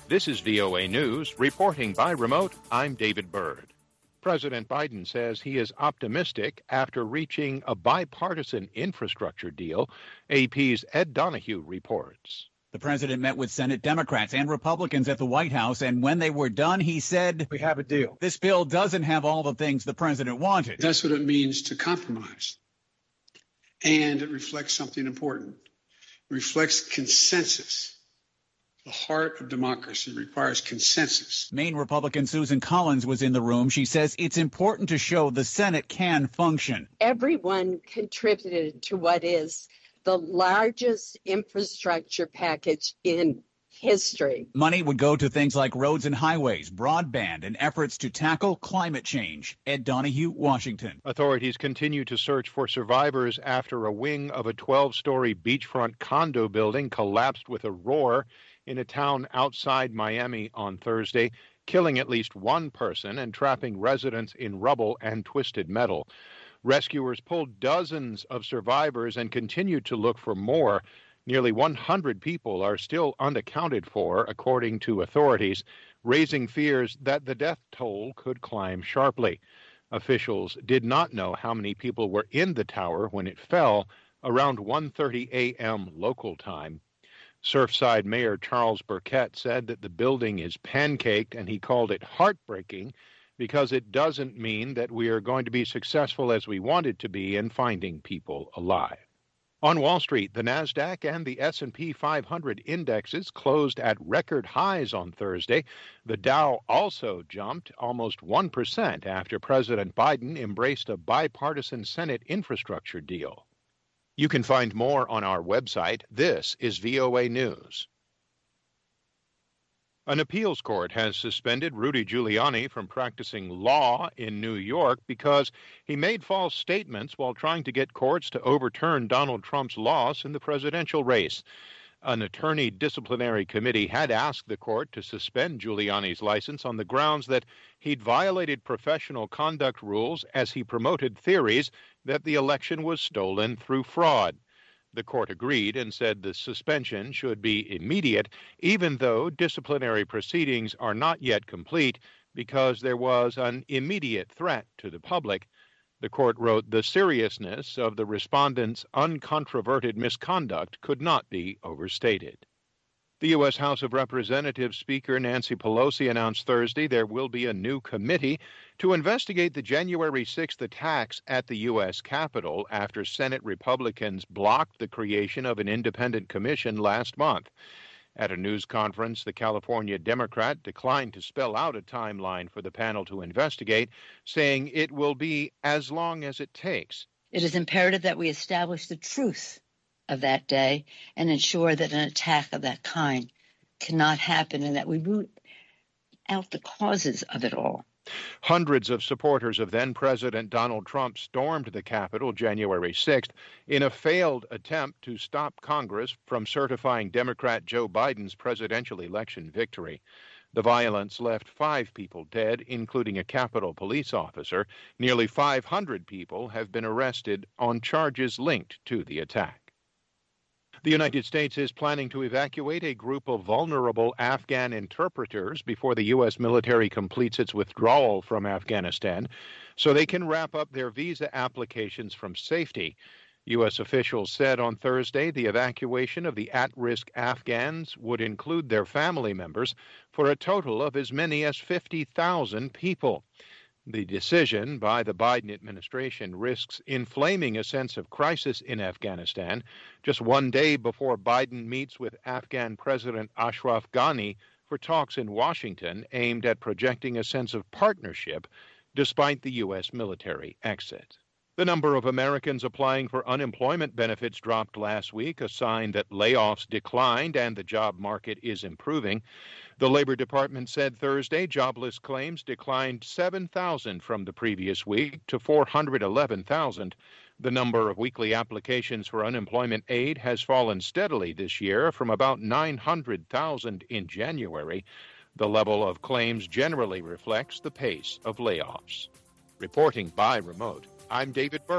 This is VOA News, reporting by remote. I'm David Byrd. President Biden says he is optimistic after reaching a bipartisan infrastructure deal. AP's Ed Donahue reports. The president met with Senate Democrats and Republicans at the White House, and when they were done, he said, "We have a deal. This bill doesn't have all the things the president wanted." That's what it means to compromise. And it reflects something important. It reflects consensus. The heart of democracy requires consensus. Maine Republican Susan Collins was in the room. She says it's important to show the Senate can function. Everyone contributed to what is the largest infrastructure package in history. Money would go to things like roads and highways, broadband, and efforts to tackle climate change. Ed Donahue, Washington. Authorities continue to search for survivors after a wing of a 12-story beachfront condo building collapsed with a roar in a town outside Miami on Thursday, killing at least one person and trapping residents in rubble and twisted metal. Rescuers pulled dozens of survivors and continued to look for more. Nearly 100 people are still unaccounted for, according to authorities, raising fears that the death toll could climb sharply. Officials did not know how many people were in the tower when it fell around 1:30 a.m. local time. Surfside Mayor Charles Burkett said that the building is pancaked, and he called it heartbreaking because it doesn't mean that we are going to be successful as we wanted to be in finding people alive. On Wall Street, the NASDAQ and the S&P 500 indexes closed at record highs on Thursday. The Dow also jumped almost 1% after President Biden embraced a bipartisan Senate infrastructure deal. You can find more on our website. This is VOA News. An appeals court has suspended Rudy Giuliani from practicing law in New York because he made false statements while trying to get courts to overturn Donald Trump's loss in the presidential race. An attorney disciplinary committee had asked the court to suspend Giuliani's license on the grounds that he'd violated professional conduct rules as he promoted theories that the election was stolen through fraud. The court agreed and said the suspension should be immediate, even though disciplinary proceedings are not yet complete because there was an immediate threat to the public. The court wrote the seriousness of the respondent's uncontroverted misconduct could not be overstated. The U.S. House of Representatives Speaker Nancy Pelosi announced Thursday there will be a new committee to investigate the January 6th attacks at the U.S. Capitol after Senate Republicans blocked the creation of an independent commission last month. At a news conference, the California Democrat declined to spell out a timeline for the panel to investigate, saying it will be as long as it takes. It is imperative that we establish the truth of that day and ensure that an attack of that kind cannot happen and that we root out the causes of it all. Hundreds of supporters of then-President Donald Trump stormed the Capitol January 6th in a failed attempt to stop Congress from certifying Democrat Joe Biden's presidential election victory. The violence left 5 people dead, including a Capitol police officer. Nearly 500 people have been arrested on charges linked to the attack. The United States is planning to evacuate a group of vulnerable Afghan interpreters before the U.S. military completes its withdrawal from Afghanistan, so they can wrap up their visa applications from safety. U.S. officials said on Thursday the evacuation of the at-risk Afghans would include their family members for a total of as many as 50,000 people. The decision by the Biden administration risks inflaming a sense of crisis in Afghanistan just one day before Biden meets with Afghan President Ashraf Ghani for talks in Washington aimed at projecting a sense of partnership despite the U.S. military exit. The number of Americans applying for unemployment benefits dropped last week, a sign that layoffs declined and the job market is improving. The Labor Department said Thursday jobless claims declined 7,000 from the previous week to 411,000. The number of weekly applications for unemployment aid has fallen steadily this year from about 900,000 in January. The level of claims generally reflects the pace of layoffs. Reporting by remote, I'm David Byrd.